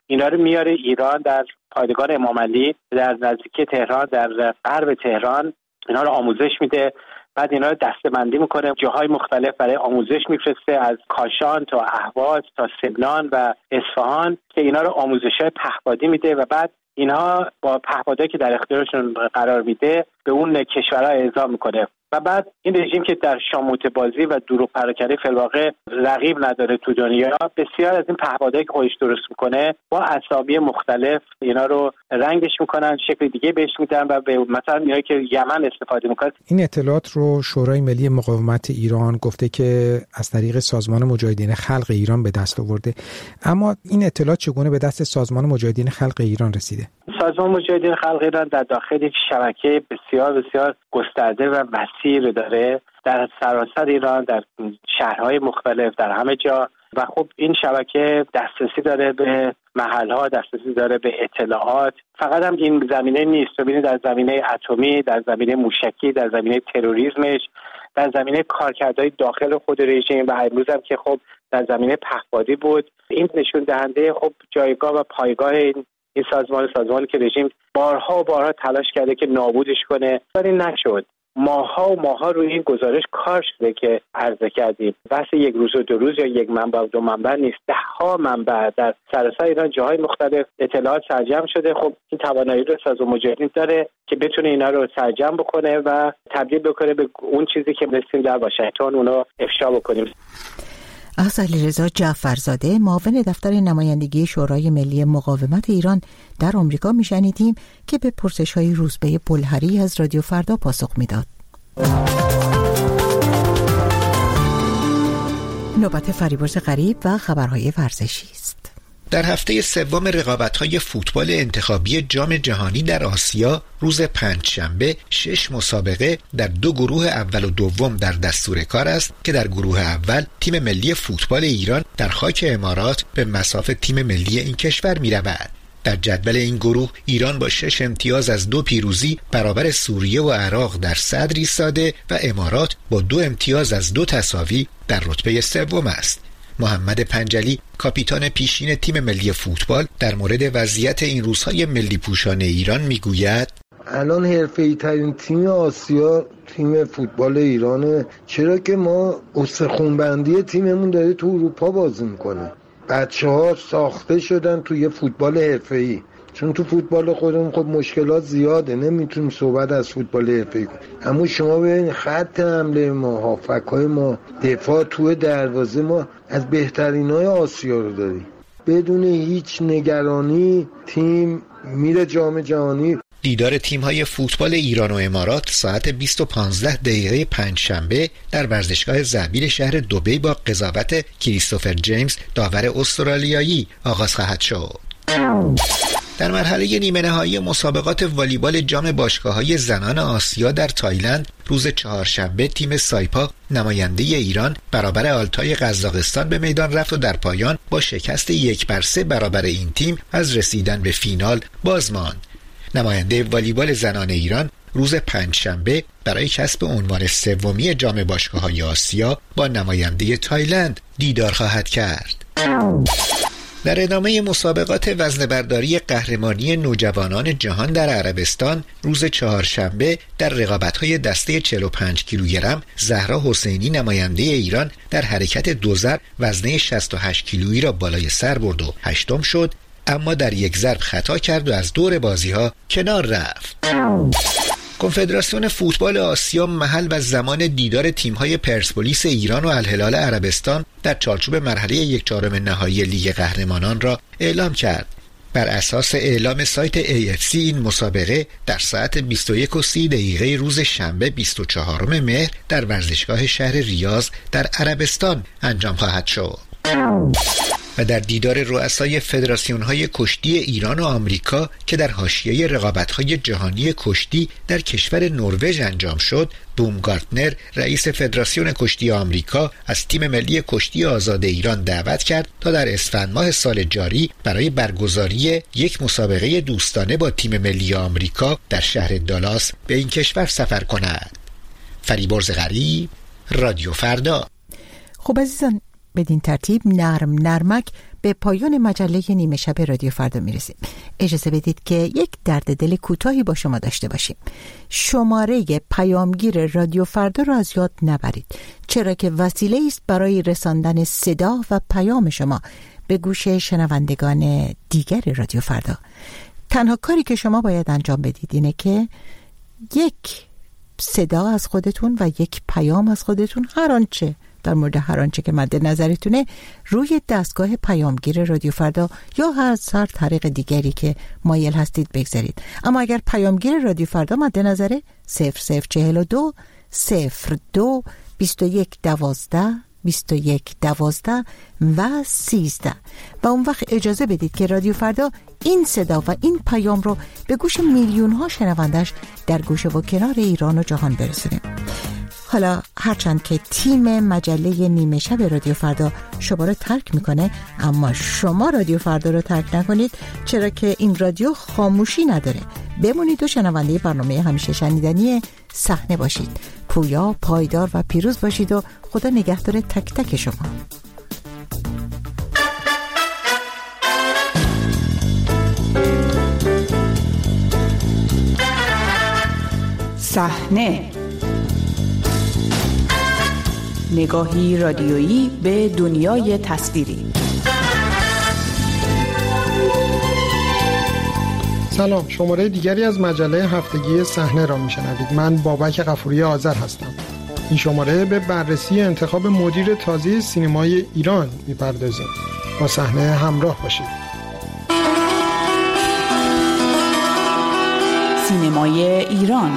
اینا رو میاره ایران در پایگاه امام علی در نزدیکی تهران، در غرب تهران اینا رو آموزش میده. بعد اینا رو دسته‌بندی میکنه، جاهای مختلف برای آموزش میفرسته، از کاشان تا اهواز تا سمنان و اصفهان، که اینا رو آموزش‌های پهپادی میده و بعد اینها با پهپادایی که در اختیارشون قرار میده به اون کشورها اعزا میکنه. و بعد این رژیم که در شاموته بازی و دروغ پراکنی فی الواقع رقیب نداره تو دنیا، بسیار از این پهپادایی که خودش درست میکنه با اصابی مختلف اینا رو رنگش میکنن، شکل دیگه بهش میدن و به مثلا اینایی که یمن استفاده میکنه. این اطلاعات رو شورای ملی مقاومت ایران گفته که از طریق سازمان مجاهدین خلق ایران به دست آورده، اما این اطلاعات چگونه به دست سازمان مجاهدین خلق ایران رسیده؟ سازمان مجاهدین خلق ایران در داخل شبکه بسیار بسیار گسترده و وسیع داره در سراسر ایران، در شهرهای مختلف، در همه جا. و خب این شبکه دسترسی داره به محلها، دسترسی داره به اطلاعات. فقط هم این زمینه نیست، ببینید در زمینه اتمی، در زمینه موشکی، در زمینه تروریسمش، در زمینه کارکردهای داخل خود رژیم و امروز هم که خب در زمینه پهپادی بود. این نشون دهنده خب جایگاه و پایگاه این سازمانی که رژیم بارها تلاش کرده که نابودش کنه، ولی نشد. ماها روی این گزارش کار شده که عرضه کردیم. بحث یک روز و 2 روز یا یک منبع و 2 منبع نیست، 10 منبع در سراسر ایران جاهای مختلف اطلاعات سرجم شده. خب این توانایی رو سازمان مجاهدین داره که بتونه اینا رو سرجم بکنه و تبدیل بکنه به اون چیزی که رسیدیم در واشنگتن اونو افشا بکنیم. از علیرضا جعفرزاده، معاون دفتر نمایندگی شورای ملی مقاومت ایران در آمریکا میشنیدیم که به پرسش‌های روزبه بلهری از رادیو فردا پاسخ میداد. نوبت فریبرز غریب و خبرهای ورزشی است. در هفته سوم رقابت‌های فوتبال انتخابی جام جهانی در آسیا روز پنجشنبه 6 مسابقه در 2 گروه اول و دوم در دستور کار است که در گروه اول تیم ملی فوتبال ایران در خاک امارات به مصاف تیم ملی این کشور می‌رود. در جدول این گروه ایران با 6 امتیاز از 2 پیروزی برابر سوریه و عراق در صدر ایستاده و امارات با 2 امتیاز از 2 تساوی در رتبه سوم است. محمد پنجلی، کاپیتان پیشین تیم ملی فوتبال، در مورد وضعیت این روزهای ملی پوشان ایران میگوید: الان حرفه‌ای ترین تیم آسیا تیم فوتبال ایرانه، چرا که ما استخوان‌بندی تیممون داره تو اروپا بازی میکنه. بچه‌ها ساخته شدن توی فوتبال حرفه‌ای، چون تو فوتبال خودمون خب مشکلات زیاده، نمیتونیم صحبت از فوتبال حرفه‌ای کنیم. اما شما ببینید خط حمله ما، هافک‌های ما، دفاع توی دروازه ما از بهترینای آسیا رو داریم. بدون هیچ نگرانی تیم میره جام جهانی. دیدار تیم‌های فوتبال ایران و امارات ساعت 20:15 پنجشنبه در ورزشگاه زابیل شهر دبی با قضاوت کریستوفر جیمز داور استرالیایی آغاز خواهد شد. در مرحله نیمه نهایی مسابقات والیبال جام باشگاه‌های زنان آسیا در تایلند روز چهارشنبه تیم سایپا نماینده ایران برابر آلتای قزاقستان به میدان رفت و در پایان با شکست 1-3 برابر این تیم از رسیدن به فینال باز ماند. نماینده والیبال زنان ایران روز پنجشنبه برای کسب عنوان سومی جام باشگاه‌های آسیا با نماینده تایلند دیدار خواهد کرد. در ادامه مسابقات وزنه‌برداری قهرمانی نوجوانان جهان در عربستان روز چهارشنبه در رقابت‌های دسته 45 کیلوگرم زهرا حسینی نماینده ایران در حرکت 2 ضرب وزنه 68 کیلویی را بالای سر برد و هشتم شد، اما در 1 ضرب خطا کرد و از دور بازی‌ها کنار رفت. کنفدراسیون فوتبال آسیا محل و زمان دیدار تیم‌های پرسپولیس ایران و الهلال عربستان در چارچوب مرحله 1/4 نهایی لیگ قهرمانان را اعلام کرد. بر اساس اعلام سایت AFC این مسابقه در ساعت 21:30 روز شنبه 24 مهر در ورزشگاه شهر ریاض در عربستان انجام خواهد شد. و در دیدار رؤسای فدراسیون‌های کشتی ایران و آمریکا که در حاشیه رقابت‌های جهانی کشتی در کشور نروژ انجام شد، بومگارتنر رئیس فدراسیون کشتی آمریکا از تیم ملی کشتی آزاد ایران دعوت کرد تا در اسفند ماه سال جاری برای برگزاری یک مسابقه دوستانه با تیم ملی آمریکا در شهر دالاس به این کشور سفر کند. فریبرز غریب، رادیو فردا. خب عزیزان، بدین ترتیب نرمک به پایان مجله نیمه شب رادیو فردا میرسیم. اجازه بدید که یک درد دل کوتاهی با شما داشته باشیم. شماره پیامگیر رادیو فردا را از یاد نبرید، چرا که وسیله است برای رساندن صدا و پیام شما به گوش شنوندگان دیگر رادیو فردا. تنها کاری که شما باید انجام بدید اینه که یک صدا از خودتون و یک پیام از خودتون، در مورد هر آنچه که مد نظرتونه، روی دستگاه پیامگیر رادیو فردا یا هر طریق دیگری که مایل هستید بگذارید. اما اگر پیامگیر رادیو فردا مد نظره 0042 02 21 12 21 12 و 13 و اون وقت اجازه بدید که رادیو فردا این صدا و این پیام رو به گوش میلیون ها شنوندش در گوشه و کنار ایران و جهان برسونیم. حالا هرچند که تیم مجله نیمه شب رادیو فردا شما رو ترک میکنه، اما شما رادیو فردا رو ترک نکنید، چرا که این رادیو خاموشی نداره. بمونید و شنونده برنامه همیشه شنیدنی صحنه باشید. پویا، پایدار و پیروز باشید و خدا نگهدار تک تک شما. صحنه، نگاهی رادیویی به دنیای تصویری. سلام، شماره دیگری از مجله هفتگی صحنه را میشنوید. من بابک غفوری آذر هستم. این شماره به بررسی انتخاب مدیر تازه سینمای ایران میپردازیم. با صحنه همراه باشید. سینمای ایران.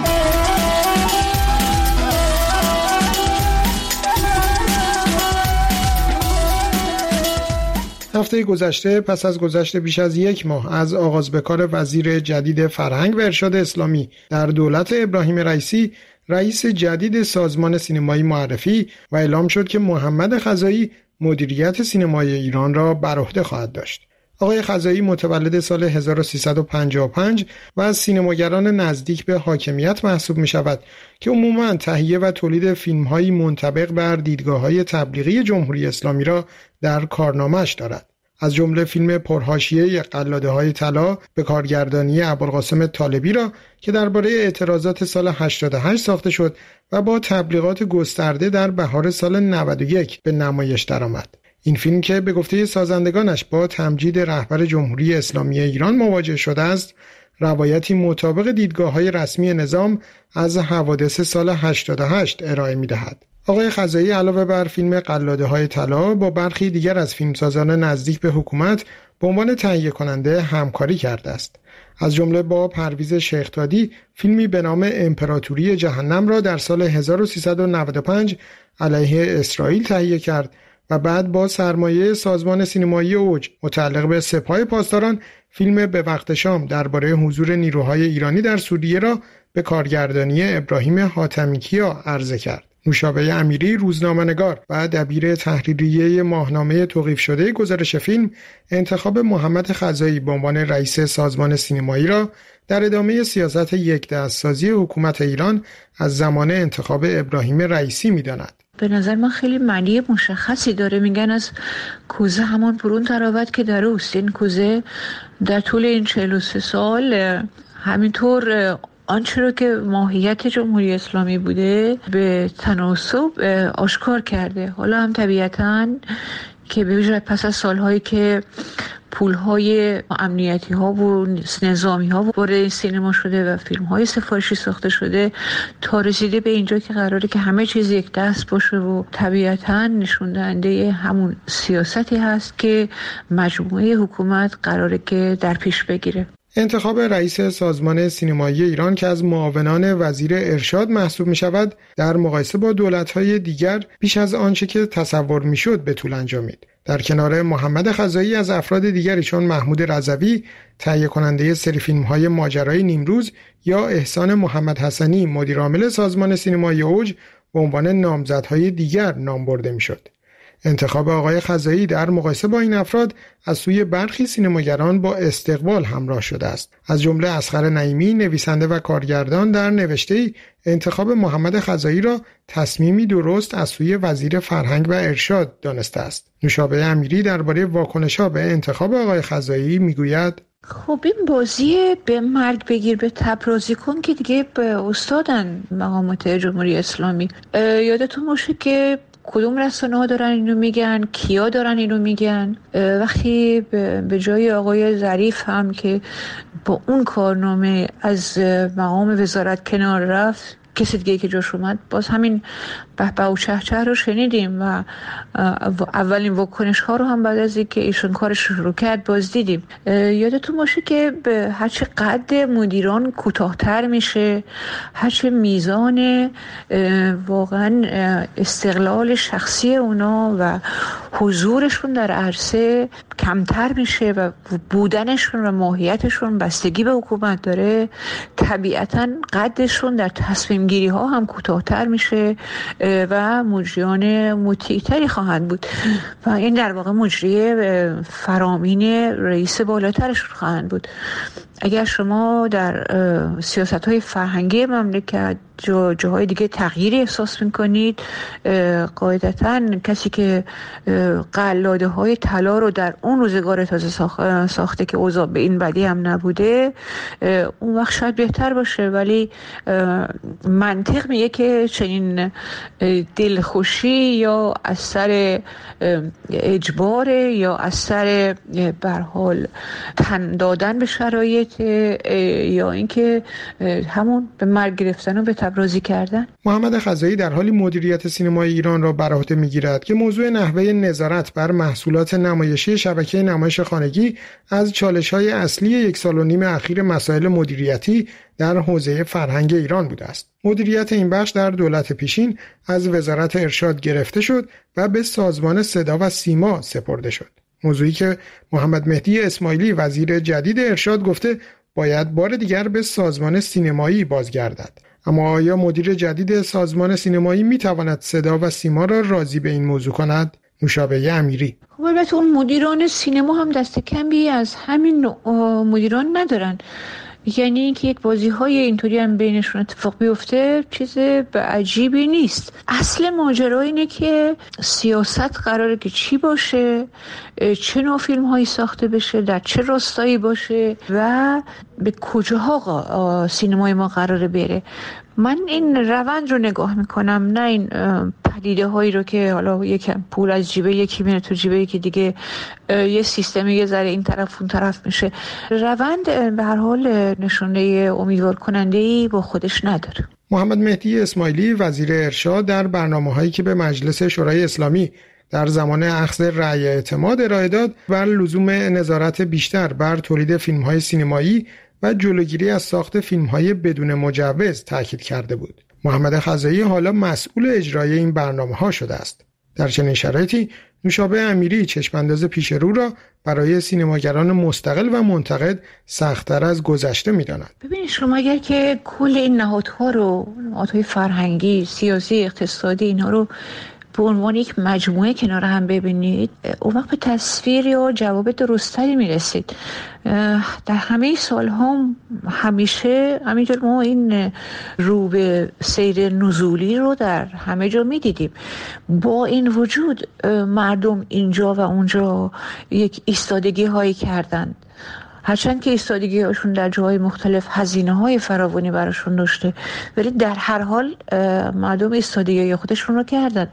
هفته گذشته پس از گذشت بیش از یک ماه از آغاز به کار وزیر جدید فرهنگ و ارشاد اسلامی در دولت ابراهیم رئیسی، رئیس جدید سازمان سینمایی معرفی و اعلام شد که محمد خزایی مدیریت سینمای ایران را بر عهده خواهد داشت. آقای خزایی متولد سال 1355 و از سینماگران نزدیک به حاکمیت محسوب می شود که عموماً تهیه و تولید فیلم‌های منطبق بر دیدگاه‌های تبلیغی جمهوری اسلامی را در کارنامه‌اش دارد. از جمله فیلم پرحاشیه قلاده‌های طلا به کارگردانی ابوالقاسم طالبی را که درباره اعتراضات سال 88 ساخته شد و با تبلیغات گسترده در بهار سال 91 به نمایش درآمد. این فیلم که به گفته سازندگانش با تمجید رهبر جمهوری اسلامی ایران مواجه شده است، روایتی مطابق دیدگاه‌های رسمی نظام از حوادث سال 88 ارائه می‌دهد. آقای خزایی علاوه بر فیلم قلاده‌های طلا با برخی دیگر از فیلمسازان نزدیک به حکومت به عنوان تهیه کننده همکاری کرده است. از جمله با پرویز شیخ‌تادی فیلمی به نام امپراتوری جهنم را در سال 1395 علیه اسرائیل تهیه کرد و بعد با سرمایه سازمان سینمایی اوج متعلق به سپاه پاسداران فیلم به وقت شام درباره حضور نیروهای ایرانی در سوریه را به کارگردانی ابراهیم حاتمیکیا عرضه کرد. نوشابه امیری روزنامه‌نگار و دبیر تحریریه ماهنامه توقیف شده گزارش فیلم انتخاب محمد خزایی به عنوان رئیس سازمان سینمایی را در ادامه سیاست یک دستسازی حکومت ایران از زمان انتخاب ابراهیم رئیسی می‌داند. به نظر من خیلی معنی مشخصی داره. میگن از کوزه همان برون تراود که در اوست. این کوزه در طول این 43 سال همینطور آنچه رو که ماهیت جمهوری اسلامی بوده به تناسب آشکار کرده. حالا هم طبیعتاً که به ویژه پس از سالهایی که پولهای امنیتی ها و نظامی ها وارد سینما شده و فیلم های سفارشی ساخته شده تا رسیده به اینجا که قراره که همه چیز یک دست باشه و طبیعتاً نشون دهنده همون سیاستی هست که مجموعه حکومت قراره که در پیش بگیره. انتخاب رئیس سازمان سینمایی ایران که از معاونان وزیر ارشاد محسوب می شود در مقایسه با دولت‌های دیگر بیش از آنچه که تصور می شد به طول انجامید. در کنار محمد خزایی از افراد دیگری چون محمود رضوی تهیه کننده سری فیلم‌های ماجرای نیمروز یا احسان محمد حسنی مدیر عامل سازمان سینمایی اوج به عنوان نامزدهای دیگر نام برده می شد. انتخاب آقای خزایی در مقایسه با این افراد از سوی برخی سینماگران با استقبال همراه شده است. از جمله اصغر نعیمی نویسنده و کارگردان در نوشته‌ای انتخاب محمد خزایی را تصمیمی درست از سوی وزیر فرهنگ و ارشاد دانسته است. نوشابه امیری درباره واکنش‌ها به انتخاب آقای خزایی میگوید: خب این بازی به مرگ بگیر به تبرازی کن که دیگه استادن مقامات جمهوری اسلامی. یادتون باشه که کدوم رسانه‌ها دارن اینو میگن، کیا دارن اینو میگن. وقتی به جای آقای ظریف هم که با اون کارنامه از مقام وزارت کنار رفت، کسی دیگه که جاش اومد، باز همین بهبه و چهچه رو شنیدیم و اولین واکنش ها رو هم بعد از اینکه ایشون کارش شروع کرد باز دیدیم. یادتون باشه که به هرچه قد مدیران کوتاه‌تر میشه، هرچه میزان واقعا استقلال شخصی اونا و حضورشون در عرصه کمتر میشه و بودنشون و ماهیتشون بستگی به حکومت داره، طبیعتاً قدشون در تصمیم گیری ها هم کوتاه‌تر میشه و مجریان مطیع‌تری خواهند بود و این در واقع مجری فرامین رئیس بالاترشون خواهند بود. اگر شما در سیاست‌های فرهنگی مملکت جاهای دیگه تغییری احساس می‌کنید، قاعدتاً کسی که قلاده‌های طلا رو در اون روزگار تازه ساخته که اوضاع به این بدی هم نبوده، اون وقت شاید بهتر باشه، ولی منطق میگه که چنین دلخوشی یا اثر اجبار یا اثر به هر حال تن دادن به شرایط یا اینکه همون به مرگ گرفتن و به تبرازی کردن. محمد خزایی در حالی مدیریت سینمای ایران را بر عهده میگیرد که موضوع نحوه نظارت بر محصولات نمایشی شبکه نمایش خانگی از چالش‌های اصلی 1.5 سال اخیر مسائل مدیریتی در حوزه فرهنگ ایران بوده است. مدیریت این بخش در دولت پیشین از وزارت ارشاد گرفته شد و به سازمان صدا و سیما سپرده شد. موضوعی که محمد مهدی اسماعیلی وزیر جدید ارشاد گفته باید بار دیگر به سازمان سینمایی بازگردد. اما آیا مدیر جدید سازمان سینمایی میتواند صدا و سیما را راضی به این موضوع کند؟ نوشابه امیری: خب البته اون مدیران سینما هم دست کمی از همین مدیران ندارن، یعنی اینکه یک بازی‌های اینطوری هم بینشون اتفاق بیفته چیز عجیبی نیست. اصل ماجرا اینه که سیاست قراره که چی باشه، چه نوع فیلم‌هایی ساخته بشه، در چه راستایی باشه و به کجاها سینمای ما قراره بره. من این روند رو نگاه میکنم، نه این پدیده هایی رو که حالا یکم پول از جیبه یکی میره تو جیبه یکی دیگه، یه سیستمی یه ذره این طرف اون طرف میشه. روند به هر حال نشونه امیدوار کننده‌ای با خودش نداره. محمد مهدی اسماعیلی وزیر ارشاد در برنامه‌هایی که به مجلس شورای اسلامی در زمان اخذ رأی اعتماد ارائه داد بر لزوم نظارت بیشتر بر تولید فیلم‌های سینمایی و جلوگیری از ساخت فیلم‌های بدون مجوز تاکید کرده بود. محمد خزایی حالا مسئول اجرای این برنامه‌ها شده است. در چنین شرایطی نوشابه امیری چشم‌انداز پیش رو را برای سینماگران مستقل و منتقد سخت‌تر از گذشته می‌داند. ببینید شما اگر که کل این نهادها رو، نهادهای فرهنگی، سیاسی، اقتصادی، اینها رو به عنوان یک مجموعه کنار هم ببینید، اون وقت به تصویر یا جواب درستری میرسید. در همه سالها همیشه همینجور ما این رو به سیر نزولی رو در همه جا میدیدیم. با این وجود مردم اینجا و اونجا یک ایستادگی هایی کردند، هرچند که ایستادگی هاشون در جاهای مختلف هزینه های فراوانی براشون داشته، ولی در هر حال مردم ایستادگی خودشون رو کردن.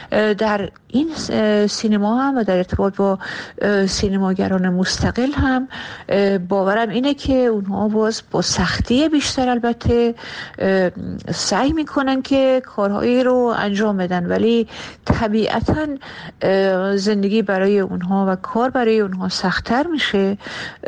در این سینما هم و در ارتباط با سینماگران مستقل هم باورم اینه که اونها باز با سختی بیشتر البته سعی میکنن که کارهایی رو انجام بدن، ولی طبیعتاً زندگی برای اونها و کار برای اونها سخت‌تر میشه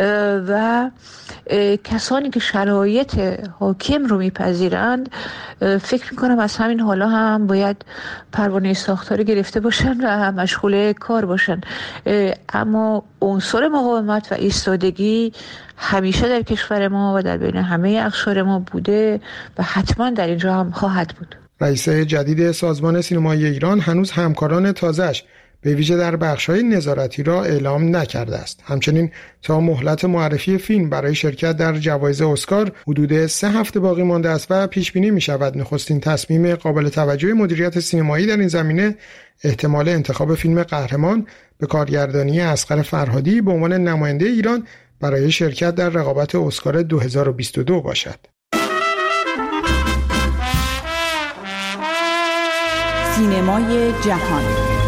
و کسانی که شرایط حاکم رو میپذیرند فکر میکنم از همین حالا هم باید پروانه ساختاری گرفته باشن و مشغول کار باشن. اما عنصر مقاومت و ایستادگی همیشه در کشور ما و در بین همه اقشار ما بوده و حتما در اینجا هم خواهد بود. رئیس جدید سازمان سینمایی ایران هنوز همکاران تازه‌اش به ویژه در بخش‌های نظارتی را اعلام نکرده است. همچنین تا مهلت معرفی فیلم برای شرکت در جوایز اسکار حدود 3 هفته باقی مانده است و پیش بینی می‌شود نخستین تصمیم قابل توجه مدیریت سینمایی در این زمینه احتمال انتخاب فیلم قهرمان به کارگردانی اصغر فرهادی به عنوان نماینده ایران برای شرکت در رقابت اسکار 2022 باشد. سینمای جهان.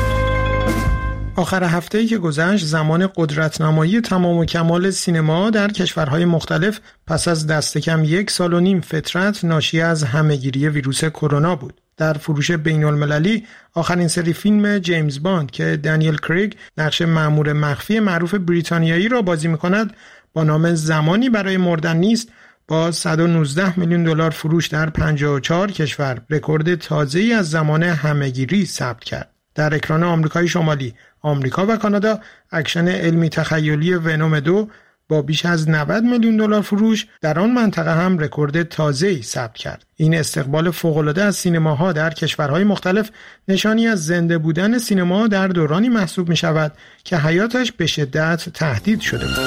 آخر هفته‌ای که گذشت زمان قدرت‌نمایی تمام و کمال سینما در کشورهای مختلف پس از دست کم 1.5 سال فترت ناشی از همه‌گیری ویروس کرونا بود. در فروش بین‌المللی آخرین سری فیلم جیمز باند که دانیل کریگ نقش مأمور مخفی معروف بریتانیایی را بازی می‌کند با نام زمانی برای مردن نیست با $119 میلیون فروش در 54 کشور رکورد تازه‌ای از زمان همه‌گیری ثبت کرد. در اکران آمریکای شمالی، آمریکا و کانادا اکشن علمی تخیلی ونوم 2 با بیش از $90 میلیون فروش در آن منطقه هم رکورد تازه‌ای ثبت کرد. این استقبال فوق‌العاده از سینماها در کشورهای مختلف نشانی از زنده بودن سینما در دورانی محسوب می‌شود که حیاتش به شدت تهدید شده بود.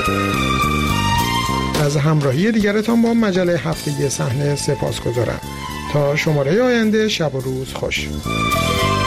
از همراهی دیگرتان با مجله هفتگی صحنه سپاسگزارم. تا شماره آینده شب و روز خوش.